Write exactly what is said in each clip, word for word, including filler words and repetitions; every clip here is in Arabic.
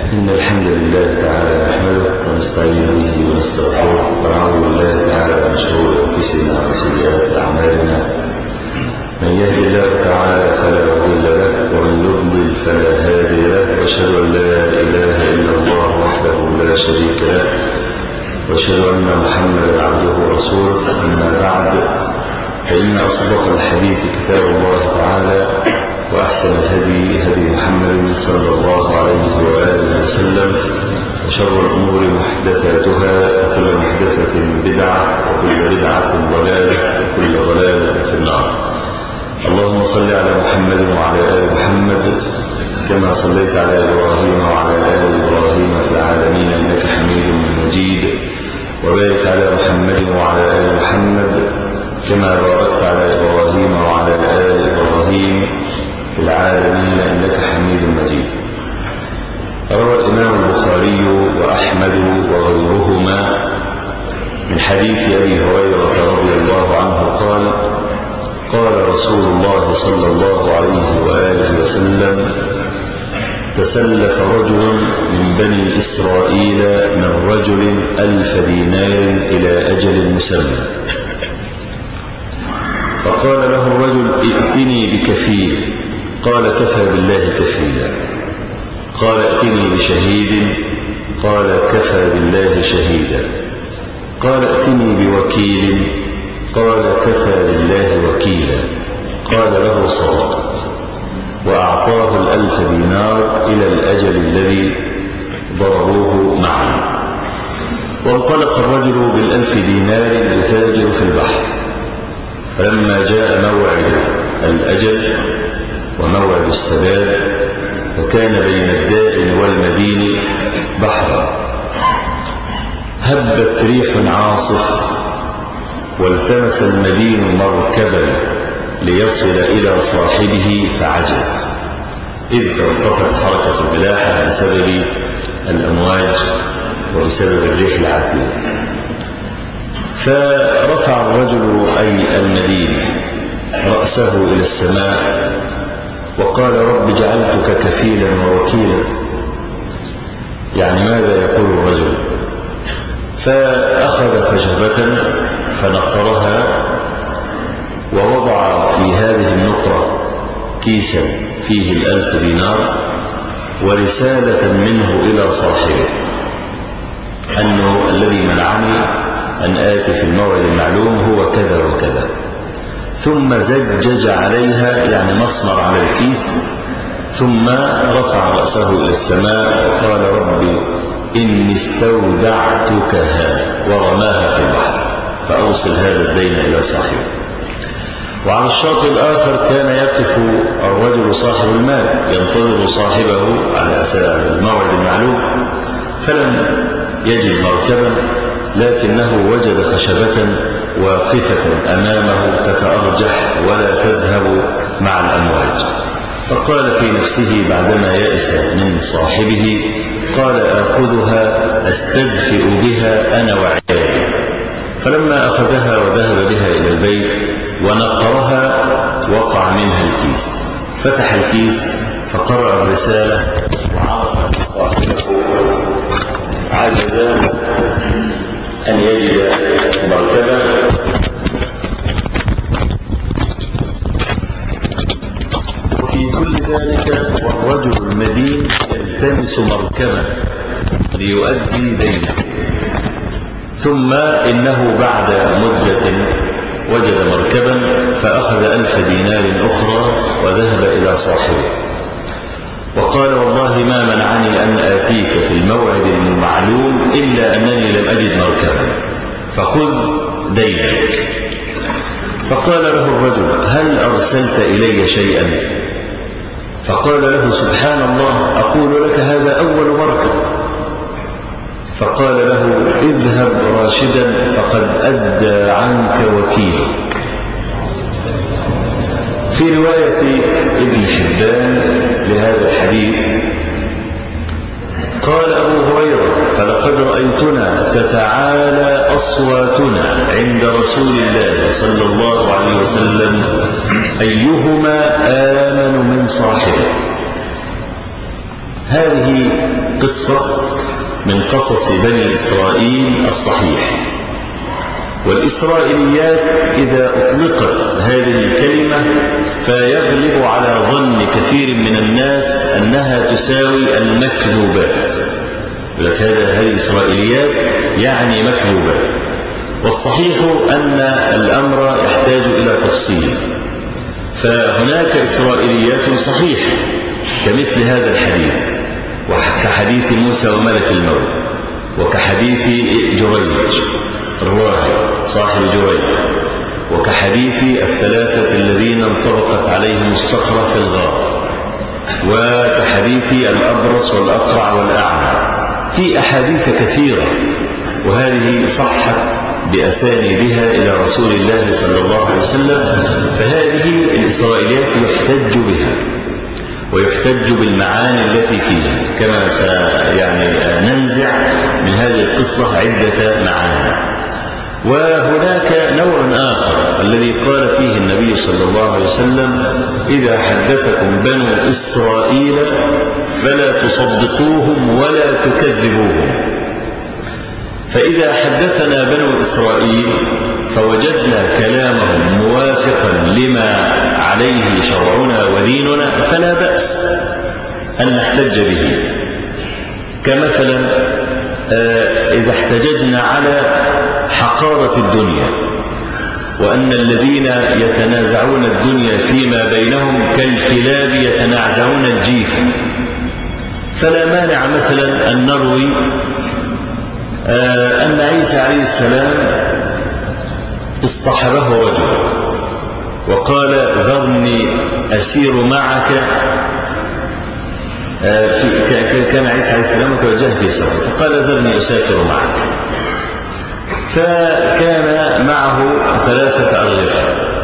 إن الحمد لله تعالى نحمده ونستعين به ونستغفره ونعوذ بالله تعالى من شرور أنفسنا وسيئات أعمالنا. من يهد الله تعالى فلا مضل له ومن يضلل فلا هادي له، وأشهد أن لا إله إلا الله وحده لا شريك له، وأشهد أن محمدا عبده ورسوله. أما بعد، فإن أصدق الحديث كتاب الله تعالى، وأحسن الهدي هدي محمد صلى الله عليه وآله وسلم، وشر الأمور محدثاتها، وكل محدثة بدعة، وكل بدعة ضلالة، وكل ضلالة في النار. اللهم صل على محمد وعلى آل محمد كما صليت على إبراهيم وعلى آل إبراهيم في العالمين إنك حميد مجيد، وبارك على محمد وعلى آل محمد كما باركت على إبراهيم وعلى آل إبراهيم في العالمين إنك حميد مجيد. روى الإمام البخاري وأحمد وغيرهما من حديث أبي هريرة رضي الله عنه قال: قال رسول الله صلى الله عليه وآله وسلم: تسلف رجل من بني إسرائيل من رجل ألف دينار إلى أجل مسمى، فقال له الرجل: ائتني بكفيل. قال: كفى بالله كفيلا. قال: ائتني بشهيد. قال: كفى بالله شهيدا. قال: ائتني بوكيل. قال: كفى بالله وكيلا. قال له: صدقت. وأعطاه الألف دينار إلى الأجل الذي ضربوه معا. وانطلق الرجل بالألف دينار يتاجر في البحر، فلما جاء موعد الأجل وموعد السداد، وكان بين الدائن والمدين بحرا، هبت ريح عاصف، والتمس المدين مركبا ليصل إلى صاحبه فعجز، إذ توقفت حركة الملاحة بسبب الأمواج وبسبب الريح العاتية. فرفع الرجل أي المدين رأسه إلى السماء وقال: رب جعلتك كفيلا ووكيلا. يعني ماذا يقول الرجل؟ فأخذ خشبة فنقرها، ووضع في هذه النقرة كيسا فيه الألف دينار ورسالة منه إلى صاحبه أنه الذي منعني أن آتي في الموعد المعلوم هو كذا وكذا. ثم زجج عليها، يعني مسمر على الكيس، ثم رفع رأسه إلى السماء وقال: ربي إني استودعتكها، ورماها في البحر، فأوصل هذا الدين إلى صاحبه. وعلى الشاطئ الآخر كان يقف الرجل صاحب المال ينتظر صاحبه على الموعد المعلوم، فلم يجد مركبا، لكنه وجد خشبة واقفة أمامه تتأرجح ولا تذهب مع الأمواج، فقال في نفسه بعدما يأس من صاحبه: قال: آخذها أستدفئ بها أنا وعيالي. فلما أخذها وذهب بها إلى البيت ونقرها وقع منها الكيس، فتح الكيس فقرأ الرسالة وعرف أن صاحبه عجز أن يجد مركبا، وفي كل ذلك والرجل المدين يلتمس مركبا ليؤدي دينه. ثم إنه بعد مدة وجد مركبا فأخذ ألف دينار أخرى وذهب إلى صاحبه وقال: والله ما منعني أن آتيك في الموعد المعلوم إلا أنني لم أجد مركبا، فخذ دينك. فقال له الرجل: هل أرسلت إلي شيئا؟ فقال له: سبحان الله، أقول لك هذا أول مركب. فقال له: اذهب راشدا فقد أدى عنك وكيلك. في رواية ابن حبان لهذا الحديث قال أبو هريرة: فلقد رأيتنا تتعالى أصواتنا عند رسول الله صلى الله عليه وسلم أيهما آمن من صاحبه. هذه قصة من قصص بني إسرائيل الصحيح. والإسرائيليات إذا أطلقت هذه الكلمة فيغلب على ظن كثير من الناس أنها تساوي المكذوبات. لك هذا هذه الإسرائيليات يعني مكذوبات، والصحيح أن الأمر يحتاج إلى تفصيل. فهناك إسرائيليات صحيحة كمثل هذا الحديث، وكحديث موسى وملك الموت، وكحديث جريج الراهب صاحب جريج، وكحديث الثلاثة الذين انطبقت عليهم الصخرة في الغار، وكحديث الأبرص والأقرع والأعمى. في أحاديث كثيرة، وهذه صحت بأسانيدها إلى رسول الله صلى الله عليه وسلم. فهذه الإسرائيليات يحتج بها ويحتج بالمعاني التي فيها، كما سيعني ننزع من هذه القصة عدة معاني. وهناك نوع آخر الذي قال فيه النبي صلى الله عليه وسلم: إذا حدثكم بنو إسرائيل فلا تصدقوهم ولا تكذبوهم. فإذا حدثنا بنو إسرائيل فوجدنا كلامهم موافقا لما عليه شرعنا وديننا فلا بأس أن نحتج به. كمثلا إذا احتججنا على حقارة الدنيا، وأن الذين يتنازعون الدنيا فيما بينهم كالكلاب يتنازعون الجيف، فلا مانع مثلا أن نروي أن عيسى عليه السلام اصطحبه رجل وقال: ذرني أسير معك. كان عيسى عليه السلام متوجها في سفر، فقال: ذرني أسافر معك. فكان معه ثلاثة أرغفة،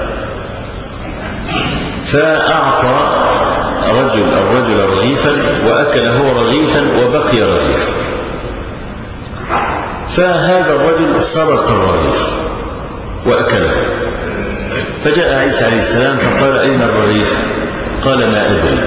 فأعطى رجل الرجل رغيفا وأكل هو رغيفا وبقي رغيفا. فهذا الرجل سرق الرغيف وأكله. فجاء عيسى عليه السلام فقال: أين الرغيف؟ قال: ما أدري.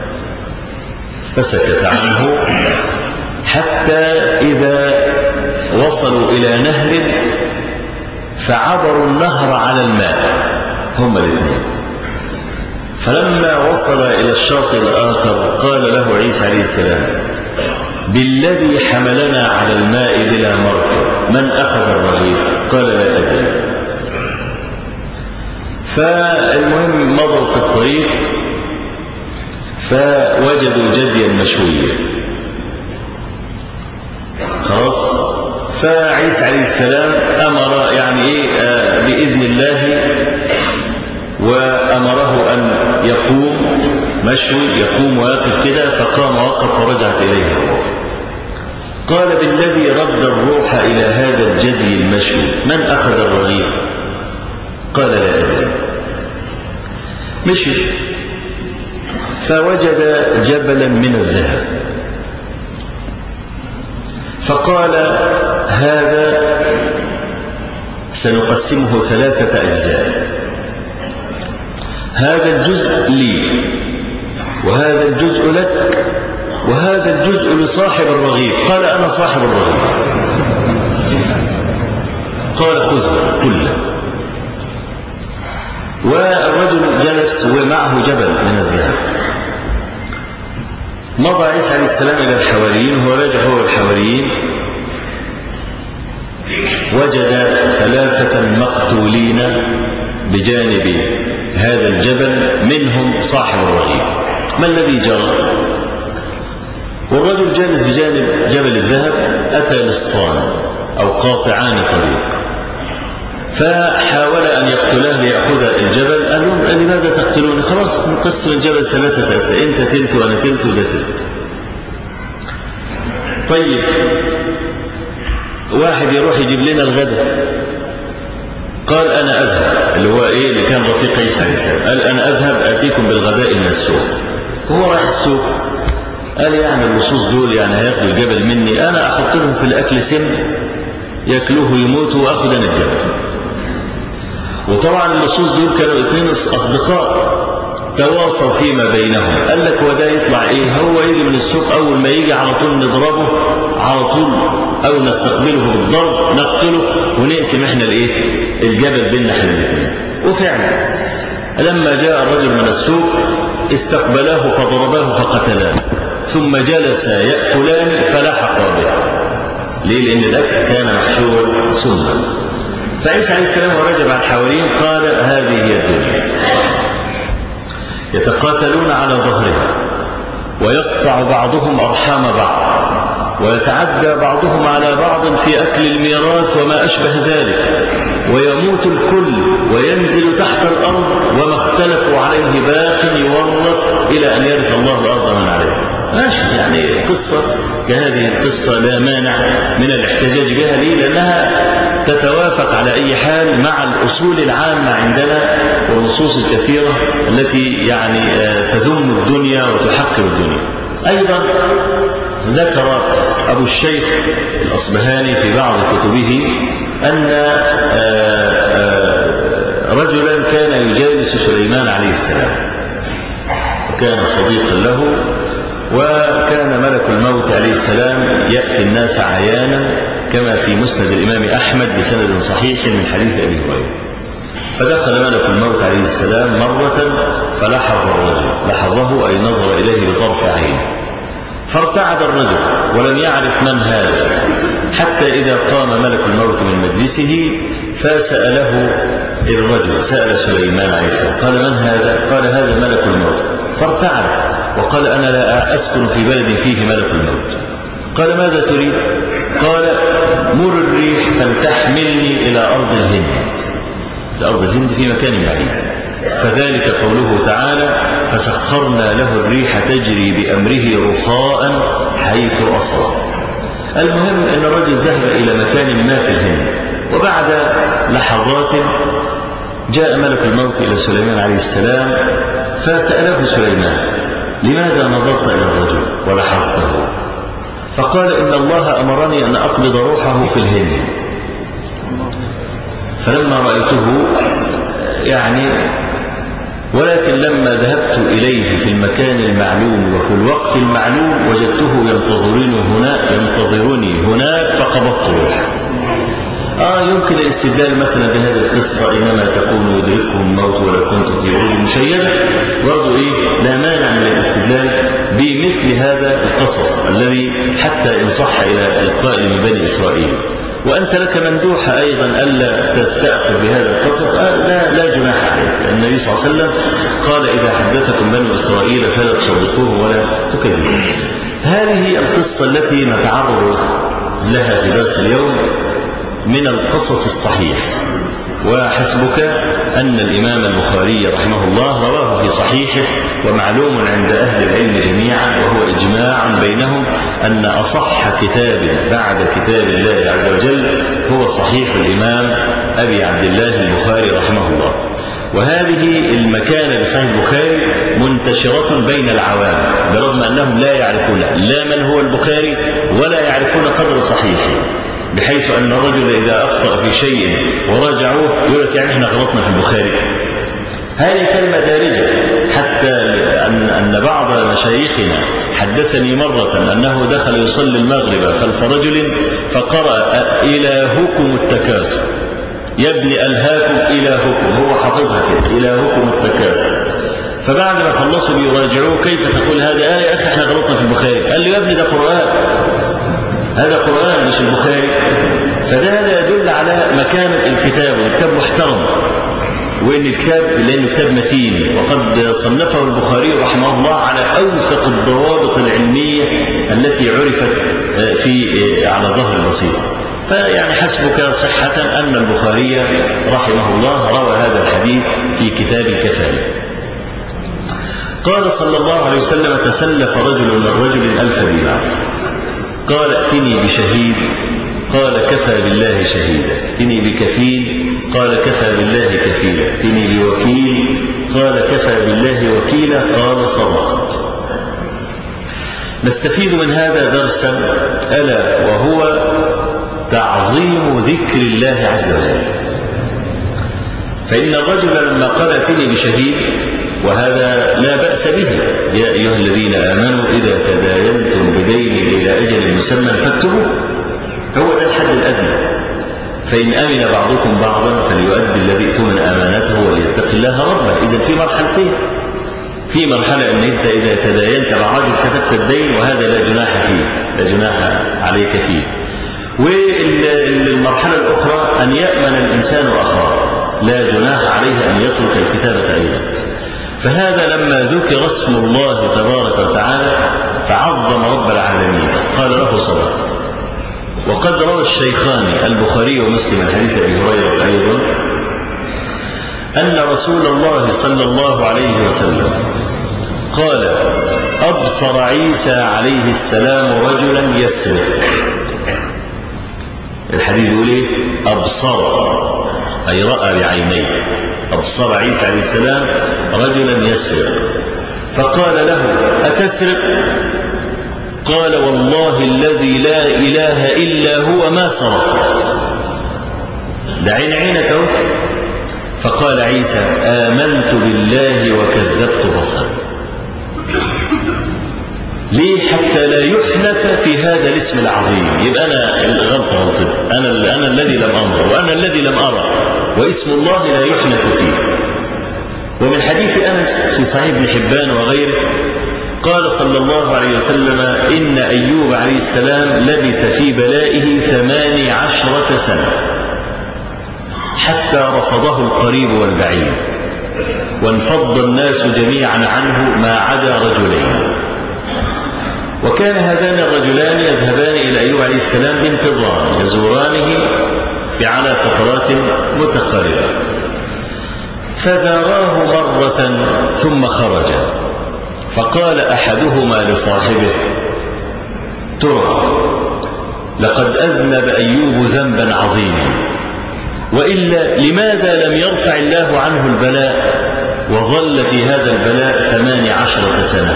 فسكت عنه حتى إذا وصلوا إلى نهر فعبروا النهر على الماء هم الاثنين. فلما وصل إلى الشاطئ الآخر قال له عيسى عليه السلام: بالذي حملنا على الماء بلا مركب من أخذ الرغيف؟ قال: لا أدري. فالمهم مضوا في الطريق فوجدوا جديا مشويا خلاص. فعيسى عليه السلام أمر يعني إيه آه بإذن الله، وأمره أن يقوم مشوي، يقوم ويقف كده، فقام وقف ورجعت إليه الروح. قال: بالذي رد الروح إلى هذا الجدي المشوي من أخذ الرغيف؟ قال: لا أدري. مشي فوجد جبلا من الذهب، فقال: هذا سنقسمه ثلاثة أجزاء، هذا الجزء لي، وهذا الجزء لك، وهذا الجزء لصاحب الرغيف. قال: أنا صاحب الرغيف. قال: خذه كله. والرجل جلس ومعه جبل من الذهب. مضى عيسى عليه السلام إلى الحواريين، هو راجع هو الحواريين، وجد ثلاثة مقتولين بجانب هذا الجبل، منهم صاحب الرغيف. ما الذي جرى؟ والرجل جالس بجانب جبل الذهب، أتى لصان أو قاطعان طريق، فحاول أن يقتله ليأخذ الجبل. قال لهم: لماذا تقتلوني؟ خلاص نقسم الجبل ثلاثة أجزاء، أنت تلت وأنا تلت وده تلت. طيب واحد يروح يجيب لنا الغداء. قال: أنا أذهب، اللي هو إيه اللي كان رفيق عيسى عليه السلام، قال: أنا أذهب آتيكم بالغداء من السوق. هو راح السوق، قال: يعني اللصوص دول يعني هياخدوا الجبل مني، أنا أحط لهم في الأكل سم يأكلوه يموتوا وأخذ أنا الجبل. وطبعا اللصوص دول كانوا اثنين أصدقاء، تواصوا فيما بينهم. قال لك وده يطلع ايه؟ هو يجي من السوق اول ما يجي على طول نضربه على طول او نستقبله بالضرب نقتله ونقسم احنا الايه الجبل بيننا احنا الاثنين. وفعلا لما جاء الرجل من السوق استقبلاه فضرباه فقتلاه ثم جلس يأكلان فلحق به. ليه؟ لأن الأكل كان محشور سما. فعيسى عليه السلام ورجع بعد حوالين قال هذه هي الدنيا يتقاتلون على ظهرها ويقطع بعضهم أرحام بعض ويتعدى بعضهم على بعض في أكل الميراث وما أشبه ذلك ويموت الكل وينزل تحت الأرض وما اختلفوا عليه باق يورث إلى أن يرث الله الأرض من عليه. ماشي، يعني قصة كهذه القصة لا مانع من الاحتجاج بها. ليه؟ لأنها تتوافق على أي حال مع الأصول العامة عندنا والنصوص الكثيرة التي يعني تذم الدنيا وتحقر الدنيا. أيضا ذكر أبو الشيخ الأصبهاني في بعض كتبه أن رجلا كان يجالس سليمان عليه السلام وكان صديقا له، وكان ملك الموت عليه السلام يأتي الناس عيانا كما في مسند الإمام أحمد بسند صحيح من حديث أبي هريرة. فدخل ملك الموت عليه السلام مرة فلحظ الرجل، لحظه أي نظر إليه بطرف عين، فارتعد الرجل ولم يعرف من هذا حتى إذا قام ملك الموت من مجلسه فسأله الرجل، سأل سليمان عليه السلام قال من هذا؟ قال هذا ملك الموت. فارتعد وقال أنا لا أسكن في بلد فيه ملك الموت. قال ماذا تريد؟ قال مر الريح فلتحملني إلى أرض الهند. الأرض الهند في مكان بعيد. فذلك قوله تعالى فسخرنا له الريح تجري بأمره رخاء حيث أصاب. المهم أن الرجل ذهب إلى مكان ما في الهند، وبعد لحظات جاء ملك الموت إلى سليمان عليه السلام فسأله سليمان لماذا نظرت إلى الرجل ولحظته؟ فقال إن الله أمرني أن أقبض روحه في الهند. فلما رأيته يعني ولكن لما ذهبت إليه في المكان المعلوم وفي الوقت المعلوم وجدته ينتظرني هنا ينتظرني هناك فقبضت روحه. آه يمكن الاستدلال مثلا بهذه القصة إنما تكون يدرككم الموت ولو كنتم في بروج مشيدة، برضو إيه لا مانع من الاستدلال بمثل هذا القصص الذي حتى إن صح إلى القائل من بني إسرائيل. وأنت لك مندوحة أيضا ألا تستأثر بهذا القصص. آه لا لا جناح عليك، النبي صلى الله عليه وسلم قال إذا حدثكم بني إسرائيل فلا تصدقوه ولا تكذبوه. هذه القصة التي نتعرض لها في درس اليوم من القصص الصحيح، وحسبك أن الإمام البخاري رحمه الله رواه في صحيحه، ومعلوم عند أهل العلم جميعا وهو إجماع بينهم أن أصح كتاب بعد كتاب الله عز وجل هو صحيح الإمام أبي عبد الله البخاري رحمه الله. وهذه المكانة لصحيح البخاري منتشرة بين العوام برغم أنهم لا يعرفون لا من هو البخاري ولا يعرفون قدر صحيحه، بحيث أن الرجل إذا أخطأ في شيء وراجعوه يقول لك يعني احنا غلطنا في البخاري. هذه كلمة دارجة، حتى أن, أن بعض مشايخنا حدثني مرة أنه دخل يصلي المغرب خلف رجل فقرأ إلهكم التكاثر، يا ابن ألهاكم إلهكم، هو حافظها كده إلهكم التكاثر. فبعد ما خلصوا بيراجعوه كيف تقول هذه آية؟ يا أخي احنا غلطنا في البخاري. قال له يا ابني ده قرآن، هذا قرآن مش البخاري. فده يدل على مكانة الكتاب، والكتاب محترم، وإن الكتاب لأنه كتاب متين، وقد صنفه البخاري رحمه الله على أوثق الضوابط العلمية التي عرفت في على ظهر البسيط. فيعني حسبك صحة أن البخاري رحمه الله روى هذا الحديث في كتاب الكفالة. قال صلى الله عليه وسلم تسلف رجل من رجل ألف دينار، قال ائتني بشهيد، قال كفى بالله شهيدا، ائتني بكفيل، قال كفى بالله كفيلا، ائتني بوكيل، قال كفى بالله وكيلا، قال صدقت. نستفيد من هذا درسا ألا وهو تعظيم ذكر الله عز وجل. فإن الرجل لما قال ائتني بشهيد وهذا لا بأس به. يا أيها الذين آمنوا إذا تداينتم بدين إلى أجل مسمى فاكتبوه، هو ده الحد الأدنى. فإن أمن بعضكم بعضا فليؤدي الذي اؤتمن أمانته وليتق الله ربه. إذا في مرحلتين، في مرحلة أن أنت إذا تداينت مع رجل كتبت الدين وهذا لا جناح فيه، لا جناح عليك فيه. والمرحلة الأخرى أن يأمن الإنسان أخاه لا جناح عليه أن يترك الكتابة أيضا. فهذا لما ذكر اسم الله تبارك وتعالى فعظم رب العالمين قال له صدق. وقد روى الشيخان البخاري ومسلم من حديث أبي هريرة أيضا أن رسول الله صلى الله عليه وسلم قال أبصر عيسى عليه السلام رجلا يسرق. الحديث يقول ايه؟ أبصر أي رأى بعينيه. أبصر عيسى عليه السلام رجلا يسرق فقال له أتسرق؟ قال والله الذي لا إله إلا هو ما سرق. ده عين عينك اهو. فقال عيسى آمنت بالله وكذبت بصري. ليه؟ حتى لا يحنث في هذا الاسم العظيم. يبقى أنا الغلطة غلطت، أنا, أنا الذي لم أنظر وأنا الذي لم أرى، واسم الله لا يحنث فيه. ومن حديث أنس في صحيح ابن حبان وغيره قال صلى الله عليه وسلم إن أيوب عليه السلام لبث في بلائه ثماني عشرة سنة حتى رفضه القريب والبعيد، وانفض الناس جميعا عنه ما عدا رجلين. وكان هذان الرجلان يذهبان إلى أيوب عليه السلام بانتظام يزورانه على فترات متقاربة. فزاراه مرة ثم خرج، فقال أحدهما لصاحبه ترى لقد أذنب أيوب ذنبا عظيما، وإلا لماذا لم يرفع الله عنه البلاء وظل في هذا البلاء ثمان عشرة سنة؟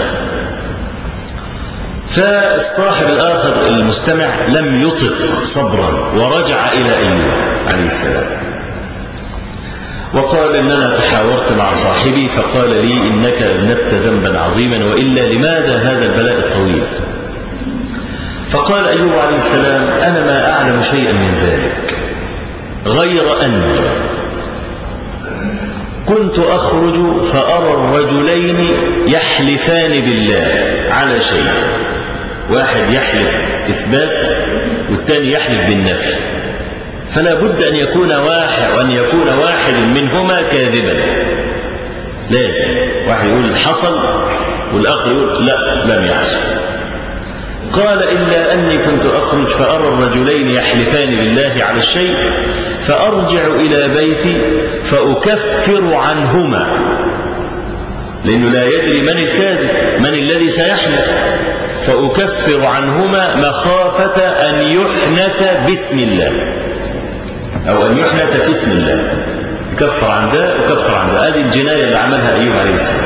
فالصاحب الآخر المستمع لم يطق صبرا ورجع إلى أيوب عليه السلام وقال إننا تحاورت مع صاحبي فقال لي إنك أذنبت ذنبا عظيما، وإلا لماذا هذا البلاء الطويل؟ فقال أيوب عليه السلام أنا ما أعلم شيئا من ذلك غير أني كنت أخرج فأرى الرجلين يحلفان بالله على شيء، واحد يحلف إثبات والثاني يحلف بالنفي، فلا بد أن يكون واحد وأن يكون واحد منهما كاذبا. لازم واحد يقول حصل والآخر يقول لا لم يحصل. قال إلا أني كنت أخرج فأرى الرجلين يحلفان بالله على الشيء فأرجع إلى بيتي فأكفر عنهما، لأنه لا يدري من الكاذب من الذي سيحلف، فأكفر عنهما مخافة أن يحنث باسم الله أو أن يحنث في اسم الله. كفر عن ذا وكفر عن ذا. هذه الجناية اللي عملها أيوب عليه السلام،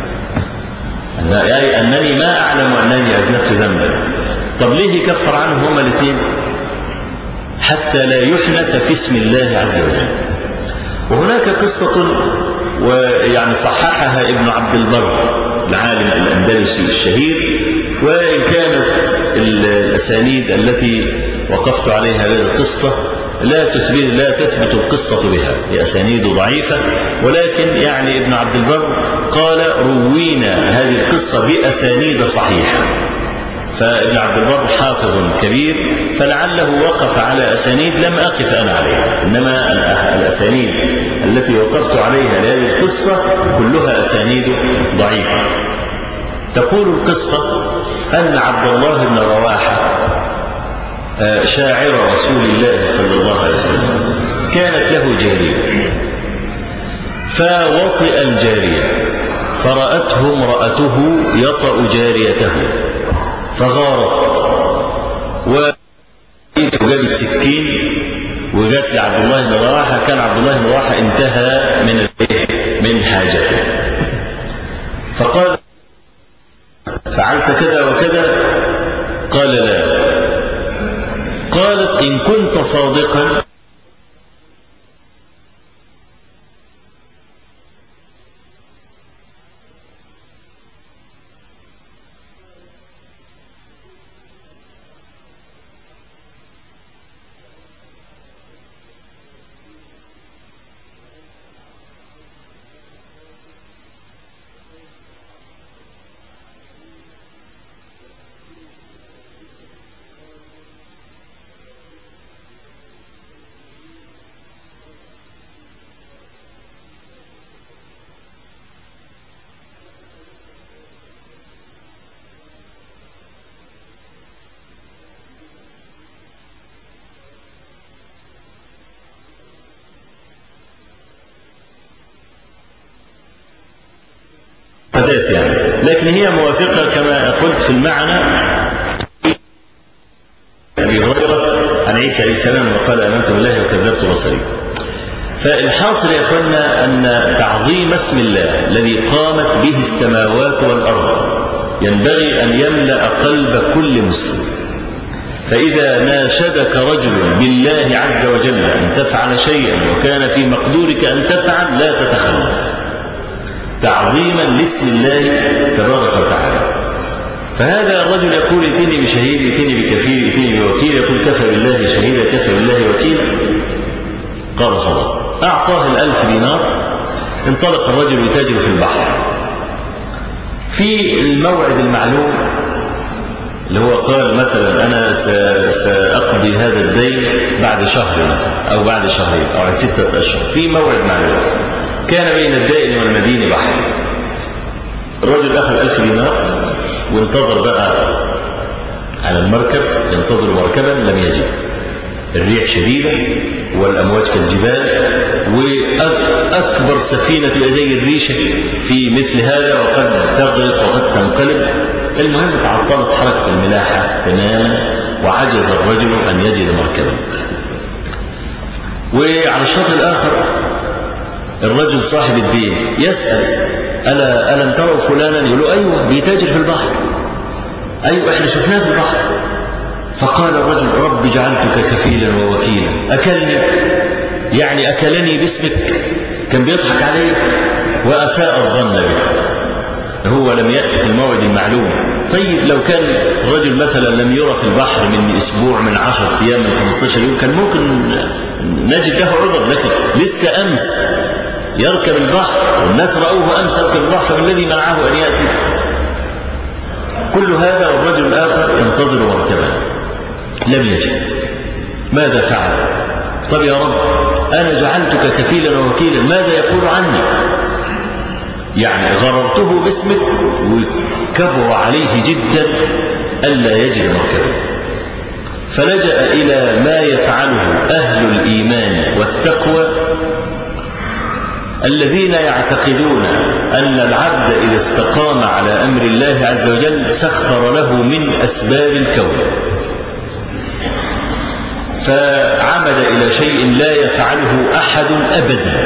أي أنني ما أعلم أنني أذنبت ذنبا. طب ليه كفر عنهم هما الاثنين؟ حتى لا يحنث في اسم الله عز وجل. وهناك قصة ويعني صححها ابن عبد البر العالم الأندلسي الشهير، وإن كانت الأسانيد التي وقفت عليها هذه القصة لا تثبت لا تثبت القصة بها، هي أسانيد ضعيفة، ولكن يعني ابن عبد البر قال روينا هذه القصة بأسانيد صحيحة. فابن عبد البر حافظ كبير فلعله وقف على أسانيد لم أقف أنا عليها، إنما الأسانيد التي وقفت عليها لهذه القصة كلها أسانيد ضعيفة. تقول القصة أن عبد الله بن رواحة شاعر رسول الله صلى الله عليه وسلم كانت له جارية، فوطئ الجارية فرأته امرأته يطأ جاريته فغارت وجاب السكين وجات لعبد الله بن رواحة. كان عبد الله بن رواحة انتهى من من حاجته فقال فعلت كذا وكذا؟ قال لا. قالت إن كنت صادقا لكن هي موافقة كما قلت في المعنى أبي هريرة عن عيسى عليه السلام وقال آمنت بالله وكذبت بصري. فالحاصل يا اخوانا أن تعظيم اسم الله الذي قامت به السماوات والأرض ينبغي أن يملأ قلب كل مسلم. فإذا ناشدك رجل بالله عز وجل أن تفعل شيئا وكان في مقدورك أن تفعل لا تتخلف تعظيما لاسم الله تبارك وتعالى. فهذا الرجل يقول ائتني بشهيد ائتني بكفيل ائتني بوكيل، يقول كفى بالله شهيدا كفى بالله وكيلا. قال صدق. أعطاه الألف دينار. انطلق الرجل يتاجر في البحر في الموعد المعلوم اللي هو قال مثلا أنا سأقضي هذا الدين بعد شهر مثلا أو بعد شهرين أو بعد ستة أشهر في موعد معلوم. كان بين الدائن والمدين بحر. الرجل أخذ ألف دينار وانتظر بقى على المركب، ينتظر مركبا لم يجد. الريح شديدة والأمواج كالجبال وأكبر سفينة زي الريشة في مثل هذا وقد تغرق وقد تنقلب. المهم تعطلت حركة الملاحة تماما وعجز الرجل أن يجد مركبا. وعلى الشاطئ الآخر الرجل صاحب الدين يسأل ألا ألم تروا فلانا؟ يقول له أيوة بيتاجر في البحر. أيوة احنا شفناه في البحر. فقال الرجل رب جعلتك كفيلا ووكيلا. أكلني يعني أكلني باسمك، كان بيضحك عليه وأساء الظن به. هو لم يأتي في الموعد المعلوم. طيب لو كان الرجل مثلا لم يرى في البحر من أسبوع من عشرة أيام من خمسة عشر يوم كان ممكن نجد له عذر، لكن لسه أمس يركب البحر والناس رأوه أمس يركب البحر فالذي منعه أن يأتي. كل هذا والرجل الآخر ينتظر مركبا لم يجد. ماذا فعل؟ طب يا رب أنا جعلتك كفيلا ووكيلا ماذا يقول عني؟ يعني غررته باسمك وكبر عليه جدا ألا يجد مركبا. فلجأ إلى ما يفعله أهل الإيمان والتقوى الذين يعتقدون أن العبد إذا استقام على أمر الله عز وجل سخر له من أسباب الكون. فعمد إلى شيء لا يفعله أحد أبدا،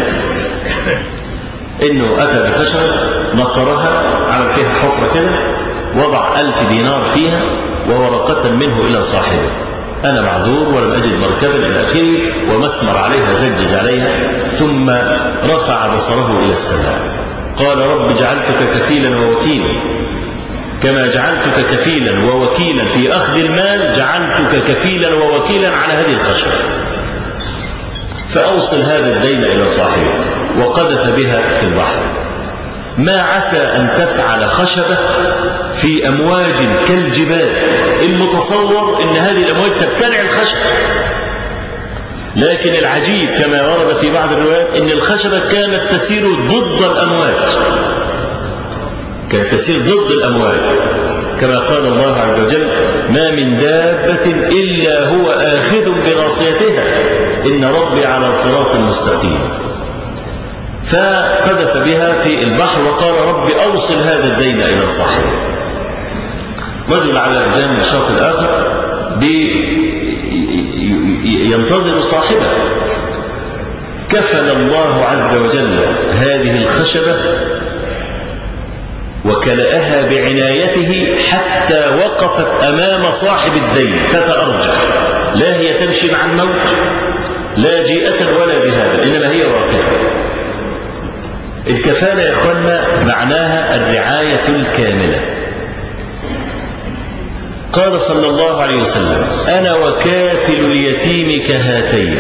إنه أتى بخشبة نقرها عمل فيها حفرة كده وضع ألف دينار فيها وورقة منه إلى صاحبه أنا معذور ولم أجد مركبا إلى آخره ومسمر عليها زجج عليها. ثم رفع بصره إلى السماء قال رب جعلتك كفيلا ووكيلا كما جعلتك كفيلا ووكيلا في أخذ المال جعلتك كفيلا ووكيلا على هذه الخشبة، فأوصل هذا الدين إلى صاحبه. وقذف بها في البحر. ما عسى أن تفعل خشبة في أمواج كالجبال. المتصور أن هذه الأمواج تبتلع الخشبة، لكن العجيب كما ورد في بعض الروايات أن الخشبة كانت تسير ضد الأمواج، كانت تسير ضد الأمواج كما قال الله عز وجل ما من دابة إلا هو آخذ بناصيتها إن ربي على صراط مستقيم. فقذف بها في البحر وقال رب أوصل هذا الدين إلى صاحبه. رجل على الجانب الشاطئ الآخر ينتظر صاحبه. كفل الله عز وجل هذه الخشبة وكلأها بعنايته حتى وقفت أمام صاحب الدين تتأرجح، لا هي تمشي مع الموت لا جيئة ولا ذهابا إنما هي واقفة. الكفالة يا اخوانا معناها الرعاية الكاملة. قال صلى الله عليه وسلم أنا وكافل اليتيم كهاتين،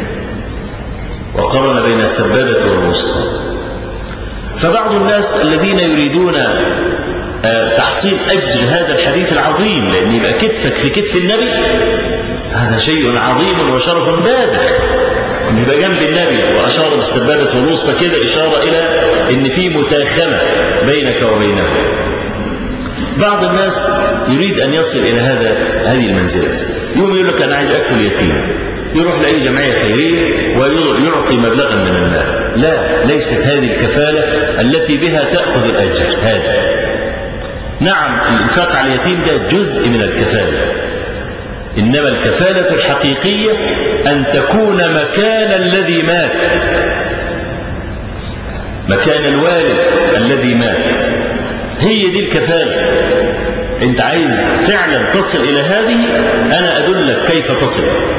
وقرن بين السبابة والوسطى. فبعض الناس الذين يريدون تحصيل أجر هذا الحديث العظيم لأن يبقى كتفك في كتف النبي هذا شيء عظيم وشرف بالغ، ان يبقى جنب النبي واشار بالسبابه والوسطى كده اشاره الى ان في متاخمه بينك وبينه. بعض الناس يريد ان يصل الى هذا هذه المنزله، يوم يقول لك انا عايز اكل يتيم، يروح لاي جمعيه خيريه ويعطي مبلغا من المال. لا، ليست هذه الكفاله التي بها تاخذ الاجر. هذا نعم الإنفاق على اليتيم ده جزء من الكفالة، إنما الكفالة الحقيقية أن تكون مكان الذي مات، مكان الوالد الذي مات، هي دي الكفالة. أنت عايز فعلا تصل إلى هذه، أنا أدلك كيف تصل.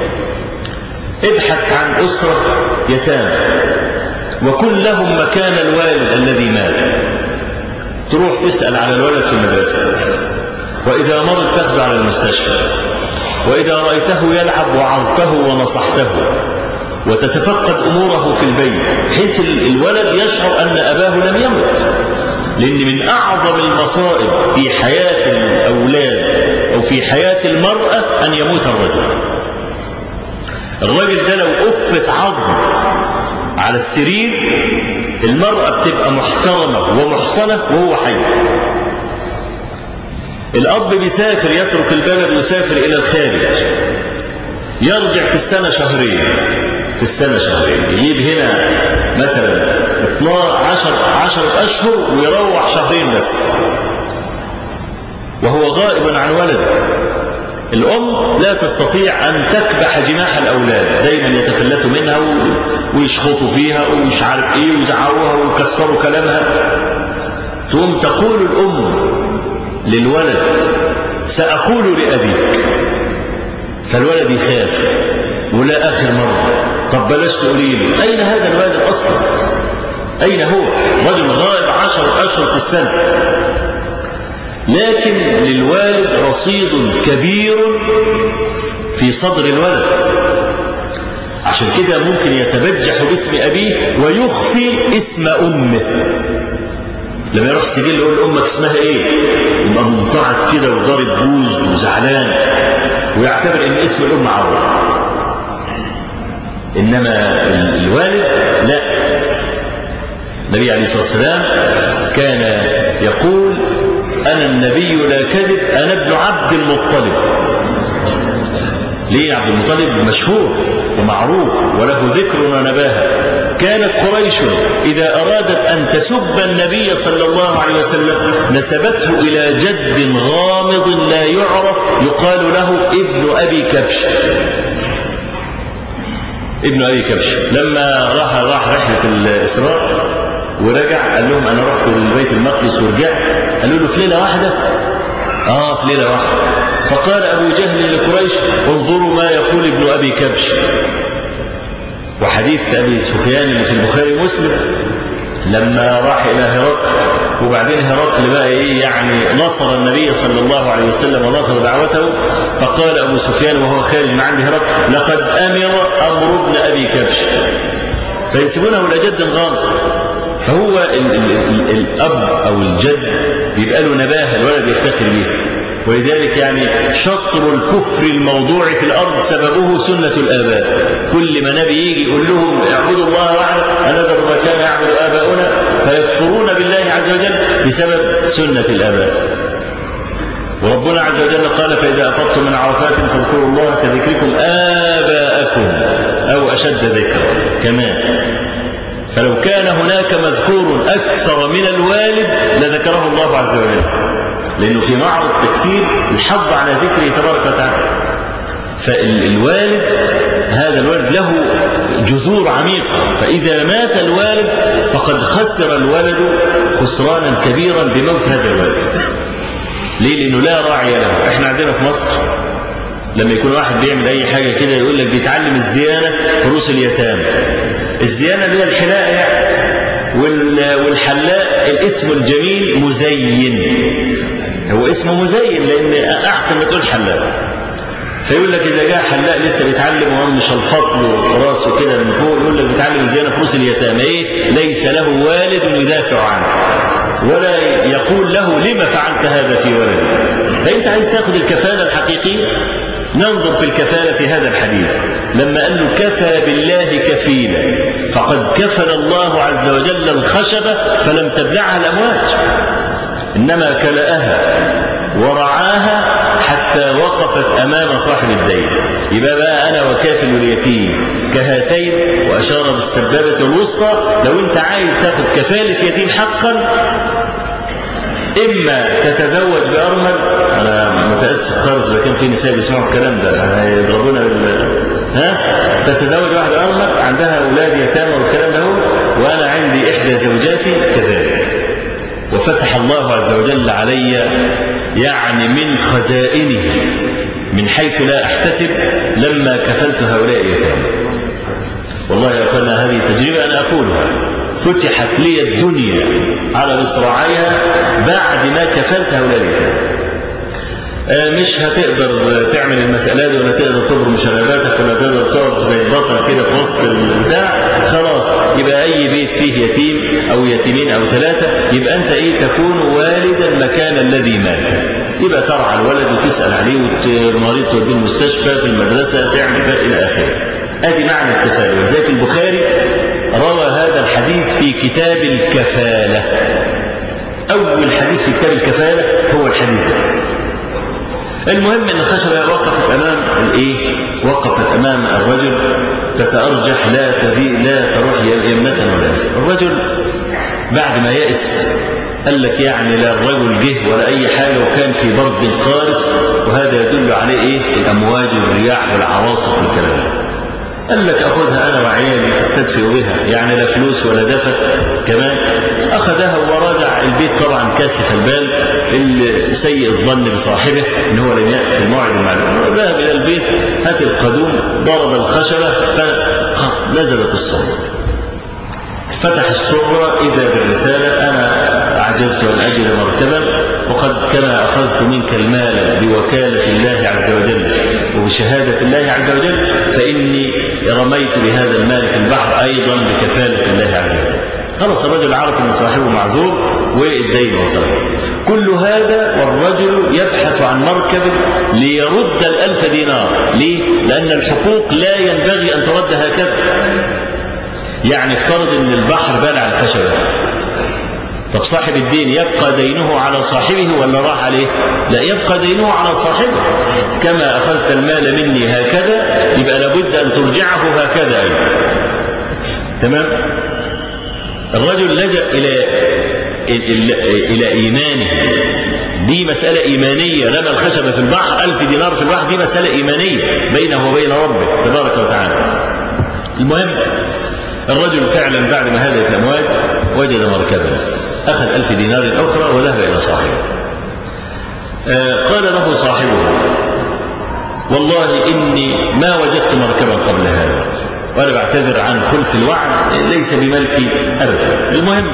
ابحث عن أسرة يتامى وكن لهم مكان الوالد الذي مات، تروح تسأل على الولد في المدرسة، وإذا مرض تاخذه على المستشفى، وإذا رأيته يلعب وعظته ونصحته، وتتفقد أموره في البيت، حيث الولد يشعر أن أباه لم يمت. لأن من أعظم المصائب في حياة الأولاد أو في حياة المرأة أن يموت الرجل. الرجل ده لو أفت عظم على السرير، المرأة بتبقى محترمة ومحصنة وهو حي. الأب بيسافر، يترك البلد ويسافر إلى الخارج، يرجع في السنة شهرين، في السنة شهرين يجيب هنا مثلا عشرة أشهر ويروح شهرين بس، وهو غائب عن ولده. الأم لا تستطيع أن تكبح جماح الأولاد، دايما يتفلتوا منها ويشخطوا فيها ومش عارف إيه ويزعوها ويكسروا كلامها. ثم تقول الأم للولد سأقول لأبيك، فالولد يخاف ولا آخر مرة، طب بلاش تقولي لي. أين هذا الولد أصلا؟ أين هو؟ رجل غائب عشر أشهر في السنة، لكن للوالد رصيد كبير في صدر الولد، عشان كده ممكن يتبجح باسم أبيه ويخفي اسم أمه. لما يروح سجل يقول أمك اسمها إيه، يبقى منطعت كده وضارب بوز وزعلان ويعتبر إن اسم الأم عورة. إنما الوالد لا. النبي عليه الصلاة والسلام كان يقول أنا النبي لا كذب، أنا ابن عبد المطلب. ليه؟ عبد المطلب مشهور ومعروف وله ذكر ونباهة. كانت قريش إذا أرادت أن تسب النبي صلى الله عليه وسلم نسبته إلى جد غامض لا يعرف يقال له ابن أبي كبش. ابن أبي كبش لما راح راح رحلة الإسراء ورجع قال لهم أنا رحت لبيت المقدس ورجعت، قالوا له في ليلة واحدة؟ آه في ليلة واحدة. فقال أبو جهل لقريش انظروا ما يقول ابن أبي كبش. وحديث أبي سفيان اللي في البخاري ومسلم لما راح إلى هرقل، وبعدين هرقل بقى إيه يعني نصر النبي صلى الله عليه وسلم ونصر دعوته، فقال أبو سفيان وهو خارج من عند هرقل لقد أمر أمر ابن أبي كبش، فينسبونه إلى جد غامض. فهو ال ال ال الأب أو الجد بيبقى له نباهة الولد يفتخر بيه. ولذلك يعني شطر الكفر الموضوع في الأرض سببه سنة الآباء. كل ما نبي يجي يقول لهم اعبدوا الله وحده أنذر ما كان يعبد آباؤنا، فيكفرون بالله عز وجل بسبب سنة الآباء. وربنا عز وجل قال فإذا أفضتم من عرفات فاذكروا الله كذكركم آباءكم أو أشد ذكرا كمان. فلو كان هناك مذكور أكثر من الوالد لذكره الله عز وجل، لأنه في معرض تكثير الحظ على ذكره تبارك وتعالى. فالوالد هذا الوالد له جذور عميقة، فإذا مات الوالد فقد خسر الولد خسرانا كبيرا بموت هذا الوالد. ليه؟ لأنه لا راعي له. احنا عندنا في مصر لما يكون واحد بيعمل أي حاجة كده يقول لك بيتعلم الزيانة في رؤوس اليتامى. الزيانة اللي هي الحلاقة يعني، والحلاق الاسم الجميل مزين، هو اسمه مزين لأن أحسن ما تقول حلاق. فيقول لك إذا جاء حلاق لسه بيتعلم وهم شلفط له راسه كده من فوق يقول لك بيتعلم الزيانة في رؤوس اليتامى. إيه؟ ليس له والد يدافع عنه ولا يقول له لما فعلت هذا في ولدي. فأنت عايز تأخذ الكفالة الحقيقية، ننظر في الكفالة في هذا الحديث لما قال له كفى بالله كفيلا، فقد كفل الله عز وجل الخشبة فلم تبلعها الأمواج، إنما كلأها ورعاها حتى وقفت أمام صاحب الدين. يبقى بقى أنا وكافل اليتيم كهاتين، وأشار بالسبابة الوسطى. لو أنت عايز تاخد كفالة يتيم حقا إما تتزوج بأرمل، أنا متأسف خالص إذا كان في نساء بيسمعوا الكلام ده هيضربونا بال ها تتزوج واحدة أرمل عندها أولاد يتامى والكلام ده، وأنا عندي إحدى زوجاتي كذلك، وفتح الله عز وجل علي يعني من خزائنه من حيث لا أحتسب لما كفلت هؤلاء اليتامى. والله يا أخوانا هذه تجربة أنا أقولها، فتحت لي الدنيا على مصراعيها بعد ما كفلت هؤلاء اليتامى. مش هتقدر تعمل المسألة دي ولا تقدر تبرم شغلاتك ولا تقدر تقعد زي البطل كده في وسط البتاع، خلاص يبقى أي بيت فيه يتيم أو يتيمين أو ثلاثة يبقى أنت إيه تكون والدا مكان الذي مات، يبقى ترعى الولد وتسأل عليه والمريض توديه المستشفى في المدرسة تعمل بقى إلى آخره. أدي معنى الكفالة. وذلك البخاري روى هذا الحديث في كتاب الكفالة. أول حديث في كتاب الكفالة هو الحديث ده. المهم ان الخشبة وقفت امام الايه وقفت امام الرجل تتأرجح لا تذي لا تروح يمنة ولا يسرا. الرجل بعد ما يأس قال لك يعني لا الرجل جه ولا اي حاجة وكان في برد قارس، وهذا يدل عليه ايه الامواج والرياح والعواصف والكلام ده. قال لك اخذها انا وعيالي تدفئ بها، يعني لا فلوس ولا دفت كمان. اخذها وراجع البيت طبعا كاسف البال سيء الظن بصاحبه ان هو لم يأتي في الموعد المعلوم. ذهب الى البيت هات القدوم ضرب الخشبة فنزلت الصورة، فتح الصورة اذا بالرسالة انا عجزت ان اجد مركبا وقد كما اخذت منك المال بوكالة الله عز وجل وبشهادة الله عز وجل فاني رميت بهذا المال في البحر ايضا بكفالة الله عز وجل. خلص الرجل عرف ان صاحبه معذور والدين وصله. كل هذا والرجل يبحث عن مركب ليرد الألف دينار. ليه؟ لأن الحقوق لا ينبغي أن ترد هكذا. يعني افترض ان البحر بلع الخشبة، طب صاحب الدين يبقى دينه على صاحبه ولا راح عليه؟ لا، يبقى دينه على صاحبه. كما أخذت المال مني هكذا يبقى لابد أن ترجعه هكذا أيضا. تمام؟ الرجل لجأ إلى إلى إيمانه. دي مسألة إيمانية، رمى الخشبة في البحر ألف دينار في البحر، دي مسألة إيمانية بينه وبين ربه تبارك وتعالى. المهم الرجل فعلا بعد ما هدأت الأمواج وجد مركبا، أخذ ألف دينار أخرى وذهب إلى صاحبه. آه قال له صاحبه والله إني ما وجدت مركبا قبل هذا وأنا بعتذر عن خلف الوعد، ليس بملكي أبدا. المهم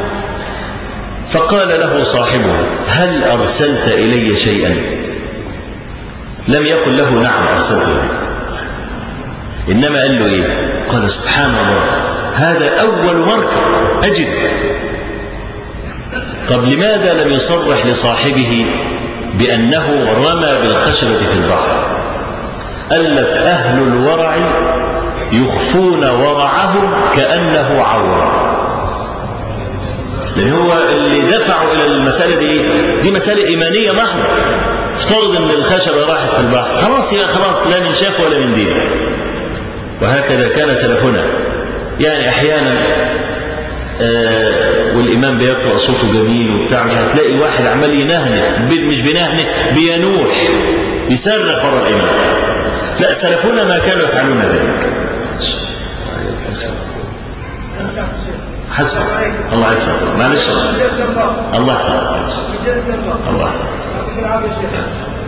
فقال له صاحبه هل أرسلت إلي شيئا؟ لم يقل له نعم أرسلت إليك، إنما قال له إيه؟ قال سبحان الله هذا أول مركب أجد. طب لماذا لم يصرح لصاحبه بأنه رمى بالخشبة في البحر؟ قال لك أهل الورع يخفون ورعهم كأنه عورة. لأن هو اللي دفعوا إلى المسألة دي دي مسألة إيمانية محضة. افترض أن الخشبة راحت في البحر، خلاص يا خلاص لا من شاف ولا من دين. وهكذا كان سلفنا. يعني أحيانا آه والإمام بيقرأ صوته جميل وبتاع، هتلاقي واحد عمال ينهنه، مش بينهنه بينوح يصرخ ورا الإمام. لا، سلفنا ما كانوا يفعلون ذلك. حسب الله يحفظك، معلش الله يحفظك الله يحفظك.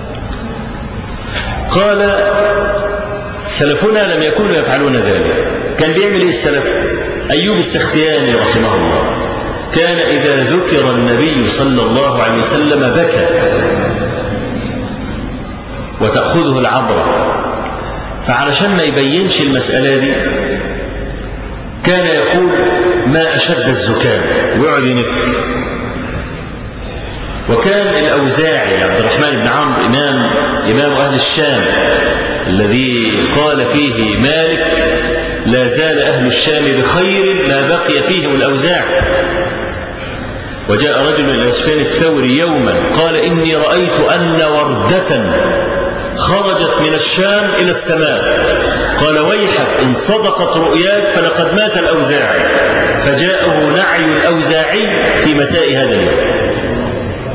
قال سلفنا لم يكونوا يفعلون ذلك. كان بيعمل ايه السلف؟ ايوب السختياني رحمه الله كان اذا ذكر النبي صلى الله عليه وسلم بكى وتأخذه العبرة. فعلشان ما يبينش المسألة دي كان يقول ما أشد الزكام ويقعد ينكر. وكان الأوزاعي عبد الرحمن بن عمرو إمام إمام أهل الشام الذي قال فيه مالك لا زال أهل الشام بخير ما بقي فيهم الأوزاعي. وجاء رجل إلى سفيان الثوري يوما قال إني رأيت أن وردة خرجت من الشام إلى السماء. قال ويحك إن صدقت رؤياك فلقد مات الأوزاعي. فجاءه نعي الأوزاعي في مساء هذا اليوم.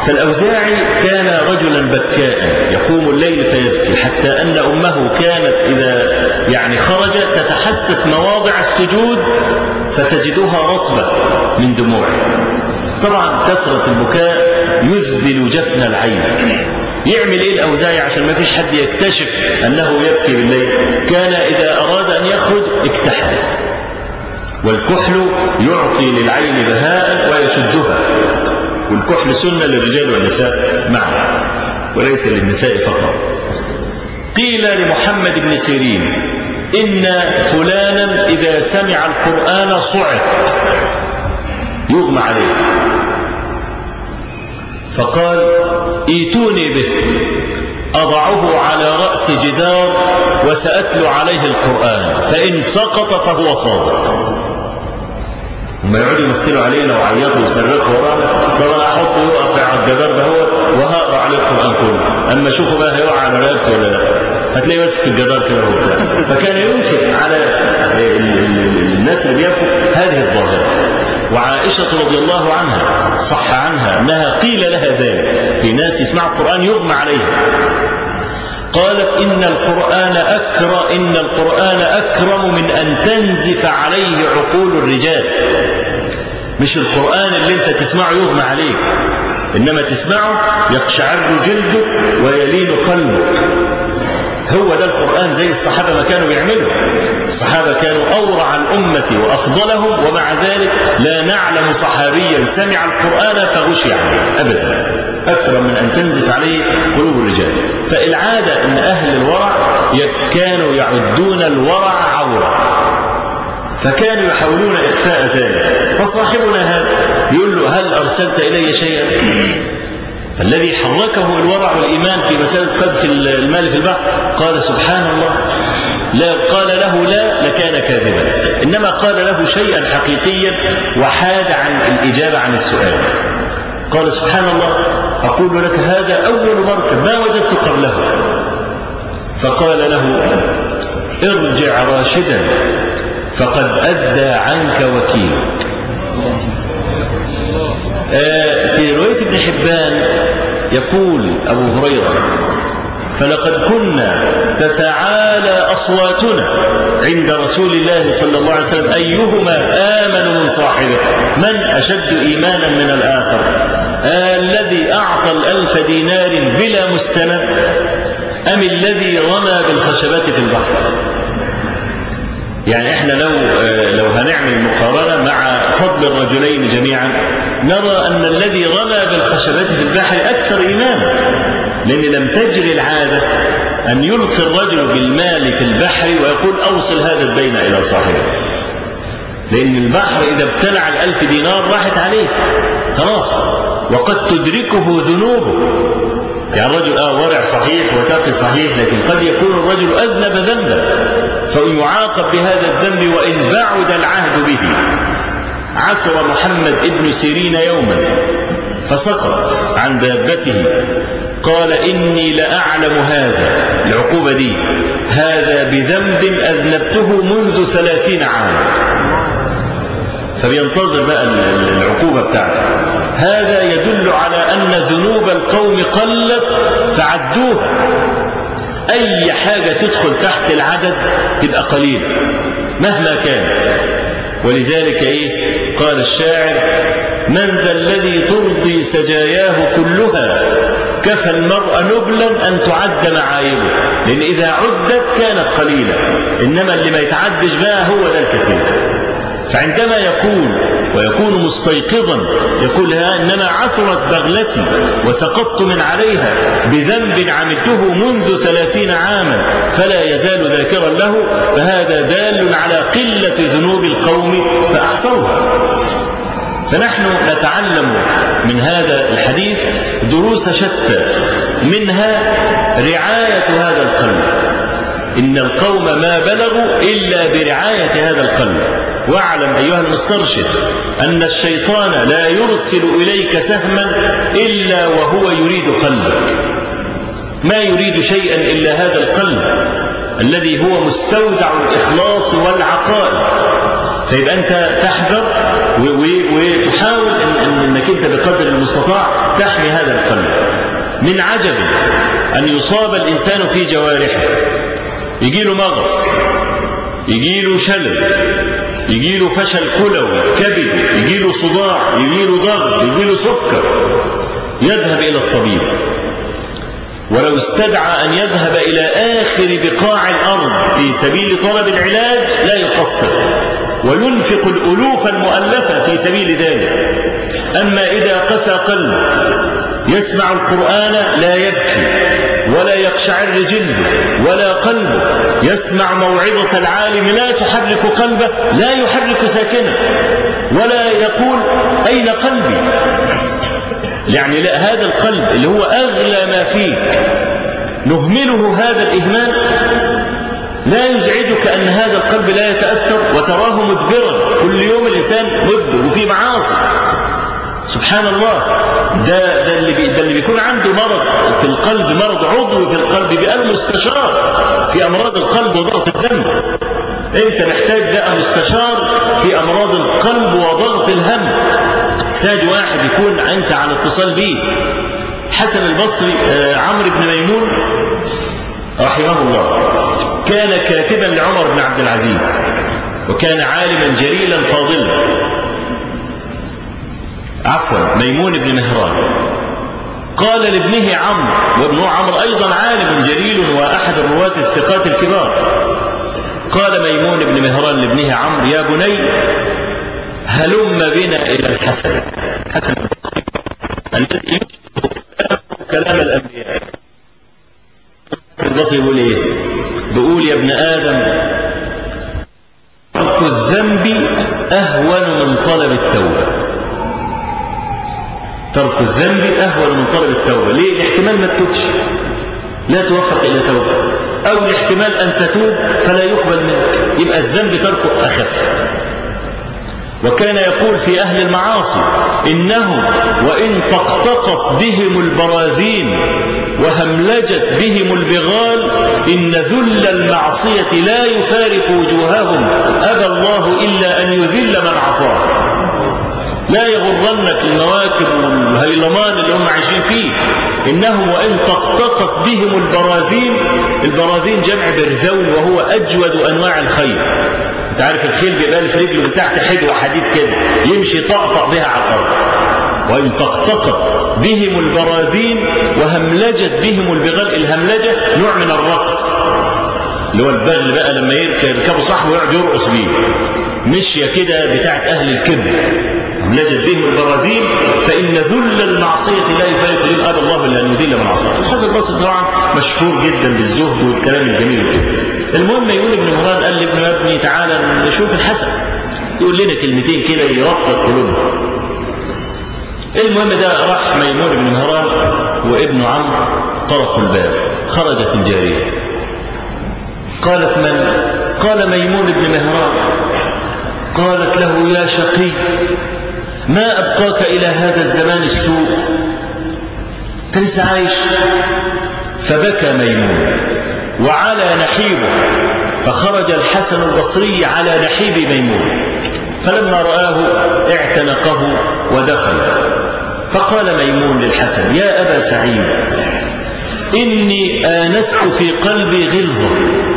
فالأوزاعي كان رجلا بكاء يقوم الليل فيبكي، حتى أن أمه كانت إذا يعني خرجت تتحسس مواضع السجود فتجدها رطبة من دموعه. طبعا كثرة البكاء يذبل جفن العين. يعمل ايه الأوزاعي عشان ما فيش حد يكتشف أنه يبكي بالليل؟ كان إذا أراد أن يخرج اكتحل، والكحل يعطي للعين بهاء ويشدها، والكحل سنة للرجال والنساء معا وليس للنساء فقط. قيل لمحمد بن سيرين إن فلانا إذا سمع القرآن صعق يغمى عليه، فقال ايتوني به أضعه على رأس جدار وسأتلو عليه القرآن، فإن سقط فهو صادق. وما يقعدوا يمثلوا علينا وعيطوا ويصرخوا ورانا، طب انا احطه يقع على الجدار ده هو وهقرا عليه القرآن كله، اما شوفوا بقى هيقع على رقبته ولا لا، هتلاقيه ماسك الجدار كده وبتاع. فكان ينكر على الناس اللي بيبكوا هذه الظاهرة. وعائشة رضي الله عنها صح عنها أنها قيل لها ذلك، في ناس يسمعوا القرآن يغمى عليها، قالت إن القرآن أكرم إن القرآن أكرم من أن تنزف عليه عقول الرجال. مش القرآن اللي انت تسمعه يغمى عليك، إنما تسمعه يقشعر جلدك ويلين قلبك. هو ده القرآن زي الصحابة ما كانوا يعملوا. الصحابة كانوا أورع الأمة وأفضلهم، ومع ذلك لا نعلم صحابيا سمع القرآن فغشي عليه أبدا، أكثر من أن تنزف عليه قلوب الرجال. فالعادة أن أهل الورع كانوا يعدون الورع عورة، فكانوا يحاولون إخفاء ذلك. فصاحبنا هذا يقول له هل أرسلت إلي شيئا؟ الذي حركه الورع والإيمان في مسألة قذف المال في البحر قال سبحان الله، لا قال له لا لكان كاذبا، إنما قال له شيئا حقيقيا وحاد عن الإجابة عن السؤال. قال سبحان الله أقول لك هذا أول مركب ما وجدت قبله. فقال له ارجع راشدا فقد أدى عنك وكيلك. في رواية ابن حبان يقول أبو هريرة فلقد كنا تتعالى أصواتنا عند رسول الله صلى الله عليه وسلم أيهما آمن من صاحبه، من أشد إيمانا من الآخر، الذي أعطى الألف دينار بلا مستند أم الذي رمى بالخشبات في البحر. يعني احنا لو لو هنعمل مقارنة مع فضل الرجلين جميعا نرى أن الذي رمى بالخشبات في البحر أكثر إيمانا، لأن لم تجري العادة أن يلقي الرجل بالمال في البحر ويقول أوصل هذا الدين إلى صاحبه، لأن البحر إذا ابتلع الألف دينار راحت عليه خلاص، وقد تدركه ذنوبه. يعني الرجل آه ورع صحيح وتقي صحيح، لكن قد يكون الرجل أذنب ذنبا فيعاقب بهذا الذنب وإن بعد العهد به. عثر محمد ابن سيرين يوما فسقط عن دابته، قال إني لأعلم هذا، العقوبة دي، هذا بذنب أذنبته منذ ثلاثين عاما. فبينتظر بقى العقوبة بتاعته. هذا يدل على أن ذنوب القوم قلت فعدوها، أي حاجة تدخل تحت العدد تبقى قليلة مهما كان. ولذلك إيه قال الشاعر من ذا الذي ترضي سجاياه كلها كفى المرء نبلا أن تعد معايبه، لأن إذا عدت كانت قليلة، إنما اللي ما يتعدش بقى هو ده الكثير. فعندما يقول ويكون مستيقظا يقول ها إنما عثرت بغلتي وسقطت من عليها بذنب عملته منذ ثلاثين عاما فلا يزال ذاكرا له، فهذا دال على قلة ذنوب القوم فأحصوها. فنحن نتعلم من هذا الحديث دروس شتى، منها رعاية هذا القلب. إن القوم ما بلغوا إلا برعاية هذا القلب. واعلم أيها المسترشد أن الشيطان لا يرسل إليك سهما إلا وهو يريد قلبك، ما يريد شيئا إلا هذا القلب الذي هو مستودع الإخلاص والعقائد. فيبقى أنت تحذر وتحاول إن أنك أنت بقدر المستطاع تحمي هذا القلب. من عجب أن يصاب الإنسان في جوارحه، يجيله مغص، يجيله شلل، يجيله فشل كلوي كبد، يجيله صداع، يجيله ضغط، يجيله سكر، يذهب إلى الطبيب، ولو استدعى أن يذهب إلى آخر بقاع الأرض في سبيل طلب العلاج لا يقصر، وينفق الألوف المؤلفة في سبيل ذلك. أما إذا قسى قلب يسمع القرآن لا يبكي ولا يقشعر جلده ولا قلبه، يسمع موعظة العالم لا تحرك قلبه، لا يحرك ساكنه، ولا يقول أين قلبي. يعني لا، هذا القلب اللي هو أغلى ما فيك نهمله هذا الإهمال، لا يزعجك أن هذا القلب لا يتأثر وتراه مدبرا، كل يوم الإنسان مدبر وفي معاصي. سبحان الله، ده, ده, اللي بي ده اللي بيكون عنده مرض في القلب، مرض عضوي في القلب، بيبقى مستشار في أمراض القلب وضغط الدم. أنت محتاج بقى مستشار في أمراض القلب وضغط الهم، محتاج واحد يكون أنت على اتصال به. حسن البصري عمرو بن ميمون رحمه الله كان كاتبا لعمر بن عبد العزيز، وكان عالما جليلا فاضلا. عفوا ميمون بن مهران قال لابنه عمرو، وابنه عمرو أيضا عالم جليل وأحد الرواة الثقات الكبار، قال ميمون بن مهران لابنه عمرو: يا بني هلم بنا إلى الحسن. حسن البصري الذي يشبه كلام الأنبياء. البصري يقول إيه؟ بيقول: يا ابن آدم ترك الذنب أهون من طلب التوبة. ترك الذنب أهون من طلب التوبة. ليه؟ الاحتمال ما تتوبش، لا توفق إلى توبة، أو الاحتمال أن تتوب فلا يقبل منك، يبقى الذنب تركه أخف. وكان يقول في أهل المعاصي: إنهم وإن طقطقت بهم البراذين وهملجت بهم البغال إن ذل المعصية لا يفارق وجوههم، أبى الله إلا أن يذل من عصاه. لا يغرنك المواكب والهيلمان اللي هم عايشين فيه. إنهم وإن طقطقت بهم البراذين، البراذين جمع برزون وهو أجود أنواع الخيل. انت عارف الخيل بيبقى في رجله بتاعت حدوة حديد كده يمشي طقطق بها على الأرض. وإن طقطقت بهم البراذين وهملجت بهم البغال. الهملجة نوع من الرقص، اللي هو البغل بقى لما يركبوا صاحبه ويقعد يرقص بيه، مشية كده بتاعت أهل الكبر. هملجت بهم البراذين فإن ذل المعصية لا يفارق لهم، أبى الله إلا أن يذل من عصاه. الحسن البصري طبعا مشهور جدا بالزهد والكلام الجميل كده. المهم يقول ابن مهران قال لابن ابني تعالى نشوف الحسن، يقول لنا كلمتين كده يرقق قلوبنا. المهم ده راح ميمون بن مهران وابن عمرو طرقوا الباب، خرجت الجارية قالت: من؟ قال: ميمون بن مهران. قالت له: يا شقي ما أبقاك إلى هذا الزمان السوء، أنت لسه عايش. فبكى ميمون وعلى نحيبه، فخرج الحسن البصري على نحيب ميمون، فلما رآه اعتنقه ودخل. فقال ميمون للحسن: يا أبا سعيد إني آنست في قلبي غلظة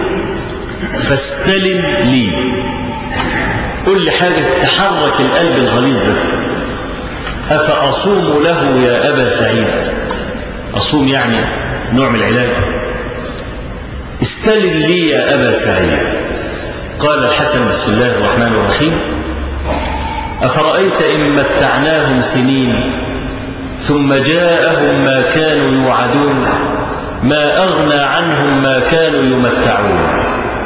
فاستلم لي. قل لي حاجة تحرك القلب الغليظ ده. أفأصوم له يا أبا سعيد؟ أصوم يعني نوع من العلاج. استلم لي يا أبا سعيد. قال الحسن: بسم الله الرحمن الرحيم. أفرأيت إن متعناهم سنين ثم جاءهم ما كانوا يوعدون ما أغنى عنهم ما كانوا يمتعون.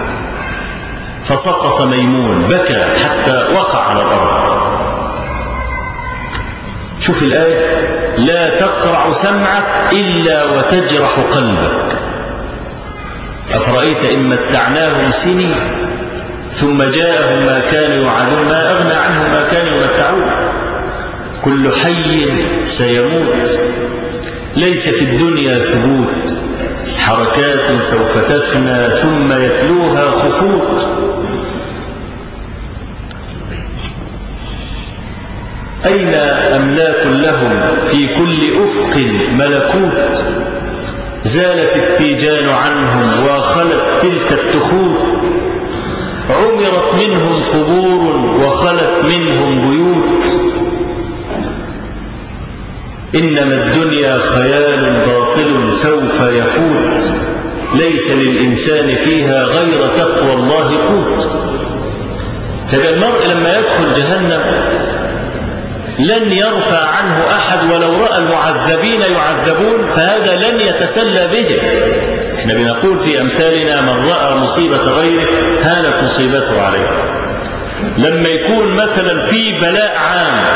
فسقط ميمون بكى حتى وقع على الأرض. شوف الآية: لا تقرع سمعك إلا وتجرح قلبك. أفرأيت إن متعناهم سنين ثم جاءهم ما كانوا يوعدون ما أغنى عنهم ما كانوا يمتعون. كل حي سيموت، ليس في الدنيا ثبوت، حركات سوف تفنى ثم يتلوها خفوت. أين أملاك لهم في كل أفق ملكوت زالت التيجان عنهم وخلت تلك التخوت عمرت منهم قبور وخلت منهم بيوت إنما الدنيا خيال باطل سوف يفوت ليس للإنسان فيها غير تقوى الله قوت. فإذا المرء لما يدخل جهنم لن يرفع عنه أحد ولو رأى المعذبين يعذبون فهذا لن يتسلى به. احنا بنقول في أمثالنا من رأى مصيبة غيره هانت مصيبته عليه. لما يكون مثلا في بلاء عام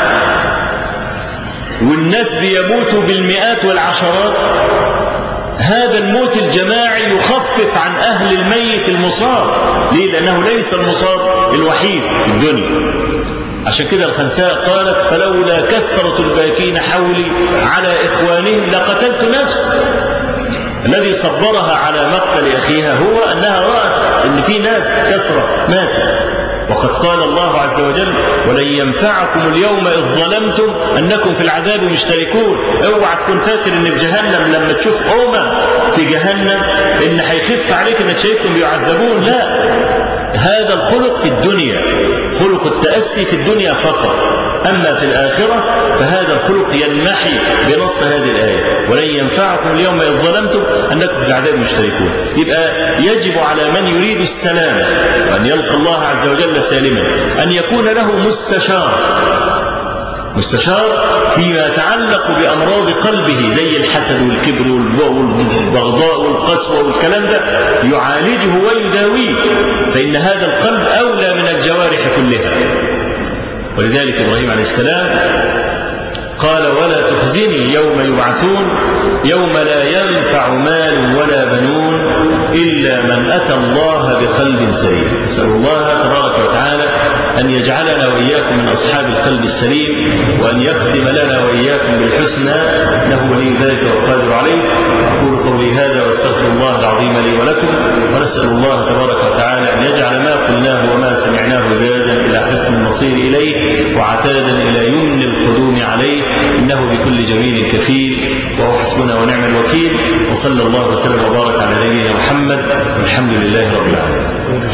والناس بيموتوا بالمئات والعشرات هذا الموت الجماعي يخفف عن أهل الميت المصاب. ليه؟ لأنه ليس المصاب الوحيد في الدنيا. عشان كده الخنساء قالت فلولا كثرة الباكين حولي على إخوانهم لقتلت نفسي. الذي صبرها على مقتل أخيها هو أنها رأت أن في ناس كثرة ماتت. وقد قال الله عز وجل ولن ينفعكم اليوم إذ ظلمتم أنكم في العذاب مشتركون. اوعى تكون فاكر أن في جهنم لما تشوف أمم في جهنم إن هيخف عليك أنك شايفهم بيعذبون. لا، هذا الخلق في الدنيا، خلق التأسي في الدنيا فقط. أما في الآخرة فهذا الخلق ينمحي بنص هذه الآية ولن ينفعكم اليوم إذ ظلمتم أنكم في العذاب مشتركون. يبقى يجب على من يريد السلام وأن يلقى الله عز وجل سالما أن يكون له مستشار مستشار فيما يتعلق بأمراض قلبه زي الحسد والكبر والبغضاء والقسوة والكلام ده يعالجه ويداويه، فإن هذا القلب أولى من الجوارح كلها. ولذلك إبراهيم عليه السلام قال ولا تخزني يوم يبعثون يوم لا ينفع مال ولا بنون إلا من أتى الله بقلب سليم. نسأل الله تبارك وتعالى أن يجعلنا وإياكم من أصحاب القلب السليم وأن يختم لنا وإياكم بالحسنى إنه ولي ذلك والقادر عليه. أقول قولي هذا واستغفر الله العظيم لي ولكم ونسأل الله تبارك وتعالى أن يجعل ما قلناه وما سمعناه زادا إلى حسن المصير إليه وعتادا إلى يمن القدوم عليه إنه بكل جميل كفيل وهو حسبنا ونعم الوكيل. وصلى الله وسلم وبارك على نبينا محمد والحمد لله رب العالمين.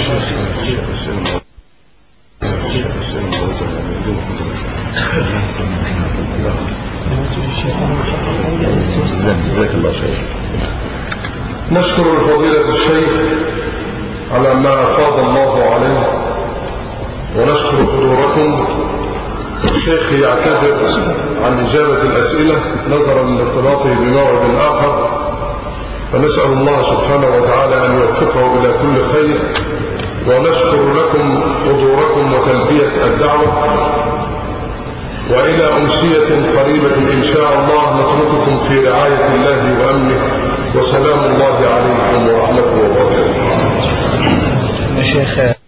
جزاك الله خير. نشكر فضيلة الشيخ على ما أفاض الله عليه ونشكر حضوركم. الشيخ يعتذر عن إجابة الأسئلة نظرا لارتباطه بموعد آخر، فنسأل الله سبحانه وتعالى أن يوفقه إلى كل خير. ونشكر لكم حضوركم وتلبية الدعوة، وإلى أمسية قريبة إن شاء الله نترككم في رعاية الله وأمنه، وسلام الله عليكم ورحمته وبركاته.